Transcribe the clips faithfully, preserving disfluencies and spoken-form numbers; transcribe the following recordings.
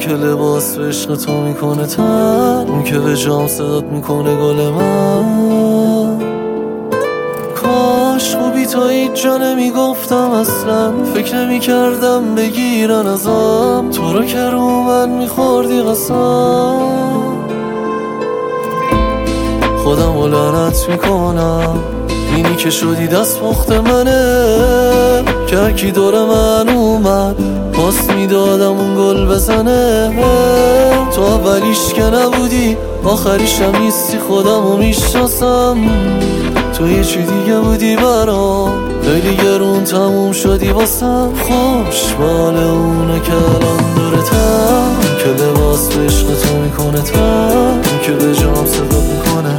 که لباس به عشق تو میکنه تن، اون که به جام صدات میکنه گل من. کاش خوبی تا هیچ جا نمیگفتم اصلا، فکر نمیکردم بگیرن ازم تو رو که رو من میخوردی قسم. خودم رو لعنت میکنم، اینی که شدی دست پخت منه، که هرکی دور من اومد پاس میدادم اون گل بزنه. تو اولیش که نبودی آخریشم نیستی، خودم رو میشناسم. تو یه چی دیگه بودی برام، خیلی گرون تموم شدی واسم. خوشبال اونه که الان دورتم، که لباس به عشق تو میکنه تن، که به جام صدا میکنه.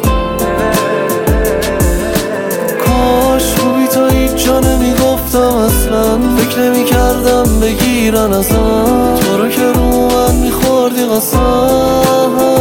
کاش خوبی تا هیچ جا نمیگفتم اصلا، فکر نمیکردم بگیرن ازم تو رو که رو من میخوردی قسم.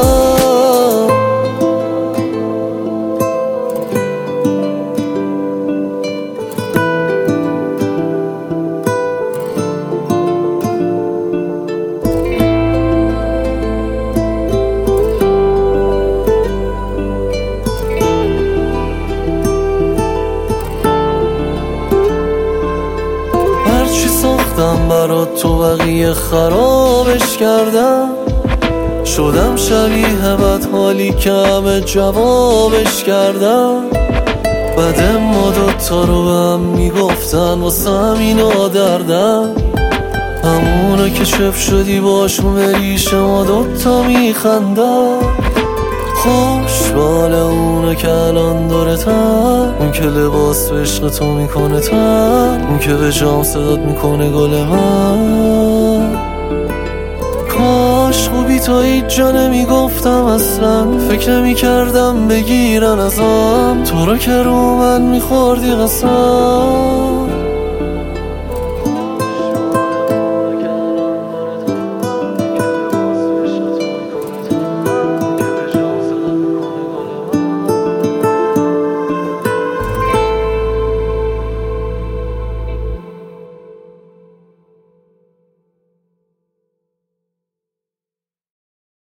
برات تو بقیه خرابش کردم، شدم شبیه بد حالی که همه جوابش کردم. بعد ما دوتا رو به هم میگفتن واسه همینا دردم، همونو که چپ شدی باشون بریش ما دوتا میخندم. خوشبال اونو که الان دورتن، اون که لباس به عشق تو میکنه تن، اون که به جام صدات میکنه گل من. کاش خوبی تا هیچ جا نمیگفتم اصلا، فکر نمیکردم بگیرن ازم تو رو که رو من میخوردی قسم.